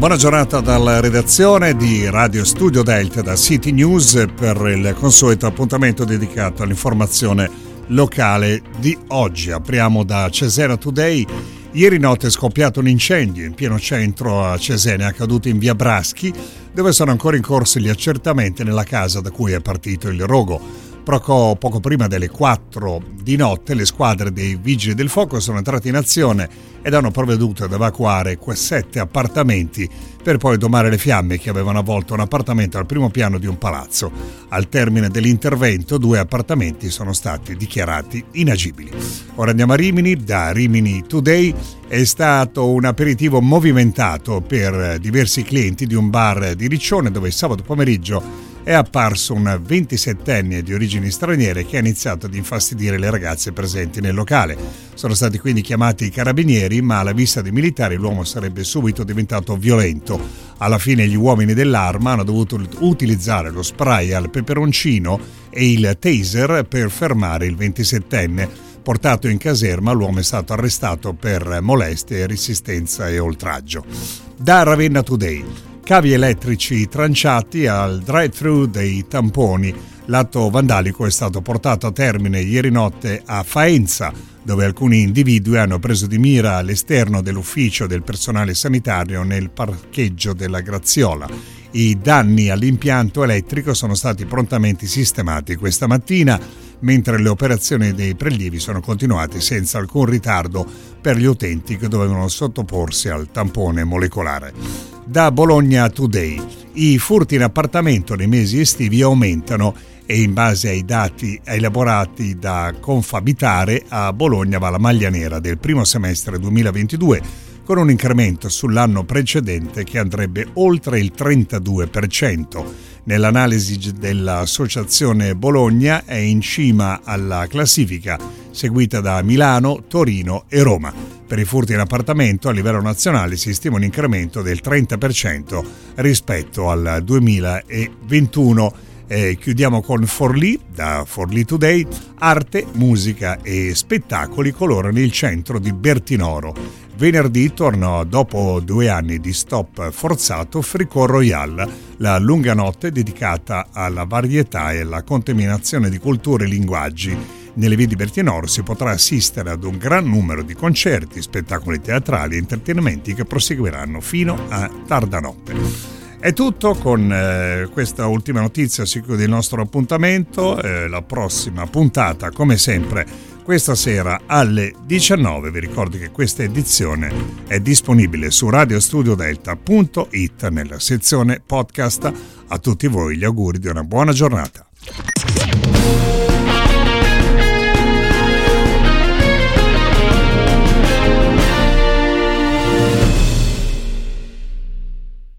Buona giornata dalla redazione di Radio Studio Delta da City News per il consueto appuntamento dedicato all'informazione locale di oggi. Apriamo da Cesena Today. Ieri notte è scoppiato un incendio in pieno centro a Cesena, accaduto in via Braschi, dove sono ancora in corso gli accertamenti nella casa da cui è partito il rogo. Poco prima delle 4 di notte le squadre dei vigili del fuoco sono entrate in azione ed hanno provveduto ad evacuare 7 appartamenti per poi domare le fiamme che avevano avvolto un appartamento al primo piano di un palazzo. Al termine dell'intervento 2 appartamenti sono stati dichiarati inagibili. Ora andiamo a Rimini. Da Rimini Today è stato un aperitivo movimentato per diversi clienti di un bar di Riccione, dove sabato pomeriggio è apparso un 27enne di origini straniere che ha iniziato ad infastidire le ragazze presenti nel locale. Sono stati quindi chiamati i carabinieri, ma alla vista dei militari l'uomo sarebbe subito diventato violento. Alla fine gli uomini dell'arma hanno dovuto utilizzare lo spray al peperoncino e il taser per fermare il 27enne. Portato in caserma, l'uomo è stato arrestato per molestie, resistenza e oltraggio. Da Ravenna Today. Cavi elettrici tranciati al drive-thru dei tamponi. L'atto vandalico è stato portato a termine ieri notte a Faenza, dove alcuni individui hanno preso di mira all'esterno dell'ufficio del personale sanitario nel parcheggio della Graziola. I danni all'impianto elettrico sono stati prontamente sistemati questa mattina, mentre le operazioni dei prelievi sono continuate senza alcun ritardo per gli utenti che dovevano sottoporsi al tampone molecolare. Da Bologna Today. I furti in appartamento nei mesi estivi aumentano e in base ai dati elaborati da Confabitare a Bologna va la maglia nera del primo semestre 2022 con un incremento sull'anno precedente che andrebbe oltre il 32%. Nell'analisi dell'Associazione Bologna è in cima alla classifica, seguita da Milano, Torino e Roma. Per i furti in appartamento a livello nazionale si stima un incremento del 30% rispetto al 2021. Chiudiamo con Forlì, da Forlì Today. Arte, musica e spettacoli colorano il centro di Bertinoro. Venerdì tornò, dopo 2 anni di stop forzato, Fricot Royal, la lunga notte dedicata alla varietà e alla contaminazione di culture e linguaggi. Nelle vie di Bertinoro si potrà assistere ad un gran numero di concerti, spettacoli teatrali e intrattenimenti che proseguiranno fino a tarda notte. È tutto con questa ultima notizia. Si chiude il nostro appuntamento. La prossima puntata, come sempre, questa sera alle 19. Vi ricordo che questa edizione è disponibile su radiostudiodelta.it nella sezione podcast. A tutti voi gli auguri di una buona giornata.